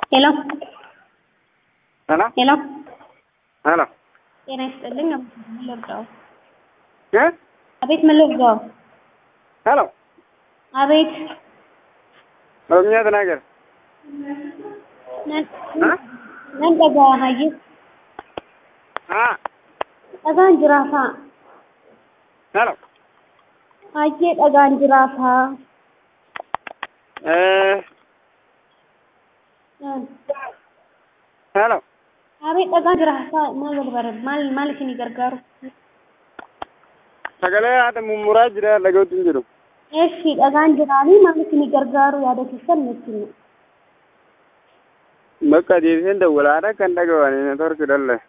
Hello. Hello? Hello. Hello? Can I spell in a Yes? Abit Malurgo. Hello? Abit Romnya Nagar. Huh? Nandaga Haji. Ah. Agan Jirafa. Hello? Haji Agan Jirafa. Hello? Abit Agan Jirafa. Maliki Gargar. Sagale ata mumura jira lagawtin jiru. Eshi Agan Jirani Maliki Gargaru Yada Kisan. Makka dirhin da wulana kan daga wani na tarku dalle.